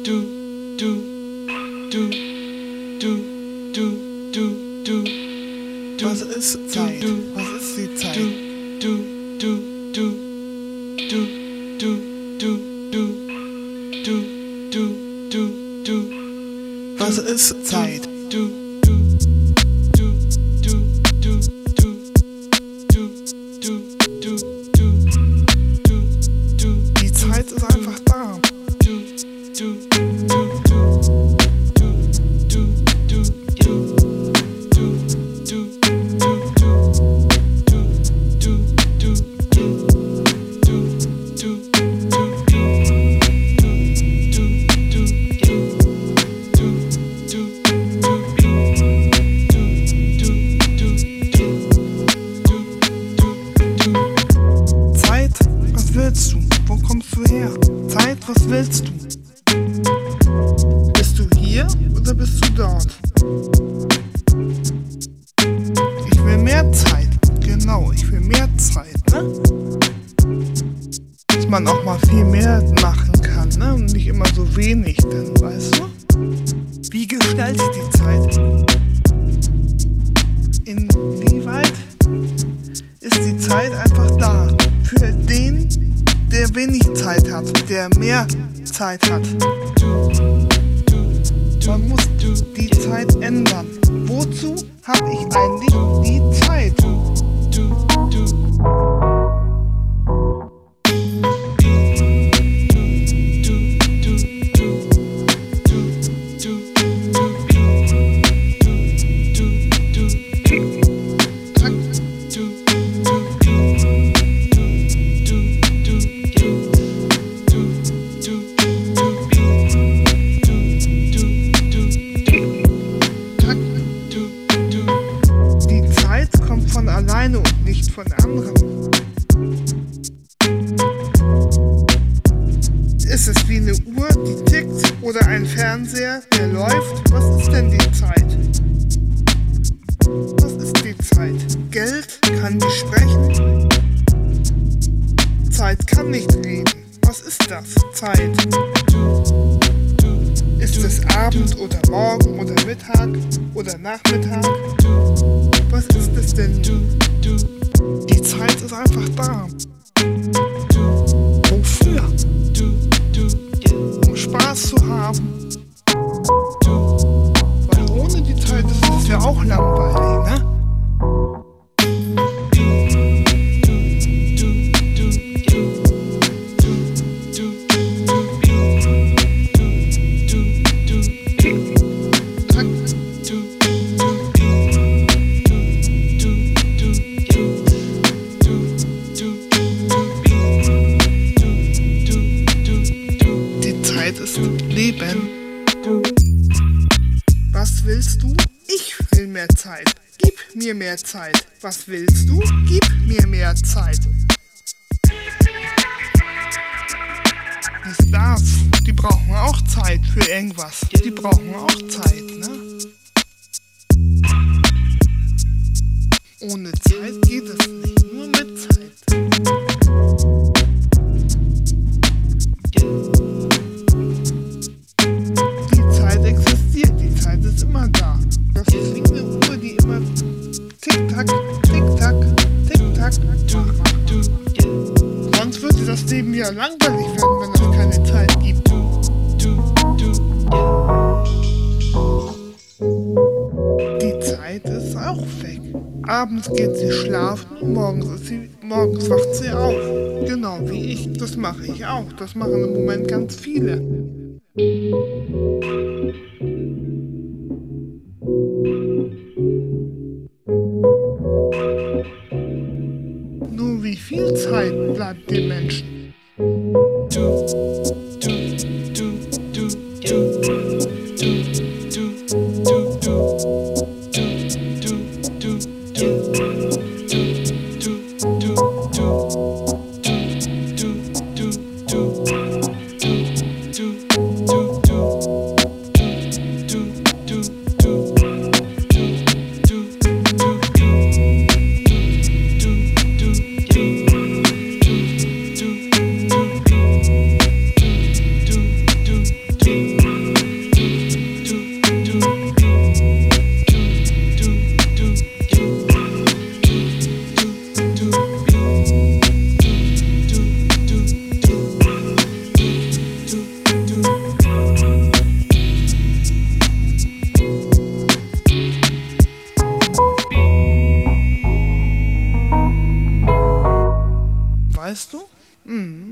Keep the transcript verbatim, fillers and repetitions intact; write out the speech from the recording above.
Was ist Zeit? Was ist die Zeit? Was ist Zeit? Die Zeit ist einfach da. Wo kommst du her? Zeit, was willst du? Bist du hier oder bist du dort? Ich will mehr Zeit. Genau, ich will mehr Zeit, ne? Dass man auch mal viel mehr machen kann, ne? Und nicht immer so wenig, denn, weißt du? Wie gestaltet die Zeit? Inwieweit ist die Zeit einfach da? Für den, der wenig Zeit hat, der mehr Zeit hat. Man muss die Zeit ändern. Wozu habe ich eigentlich die Zeit? Von alleine und nicht von anderen. Ist es wie eine Uhr, die tickt, oder ein Fernseher, der läuft? Was ist denn die Zeit? Was ist die Zeit? Geld kann nicht sprechen. Zeit kann nicht reden. Was ist das? Zeit. Ist es Abend oder Morgen oder Mittag oder Nachmittag? Was ist es denn? Die Zeit ist einfach da. Wofür? Um Spaß zu haben. Weil ohne die Zeit ist es ja auch langweilig, ne? Ist Leben. Was willst du? Ich will mehr Zeit. Gib mir mehr Zeit. Was willst du? Gib mir mehr Zeit. Die Stars, die brauchen auch Zeit für irgendwas. Die brauchen auch Zeit, ne? Ohne Zeit geht es nicht. Nur mit Zeit. Immer da. Das ist wie eine Uhr, die immer tick-tack, tick-tack, tick-tack macht. Sonst würde das Leben ja langweilig werden, wenn es keine Zeit gibt. Die Zeit ist auch weg. Abends geht sie schlafen und morgens, ist sie, morgens wacht sie auf. Genau wie ich. Das mache ich auch. Das machen im Moment ganz viele. Nur wie viel Zeit bleibt den Menschen? Weißt du? Mhm.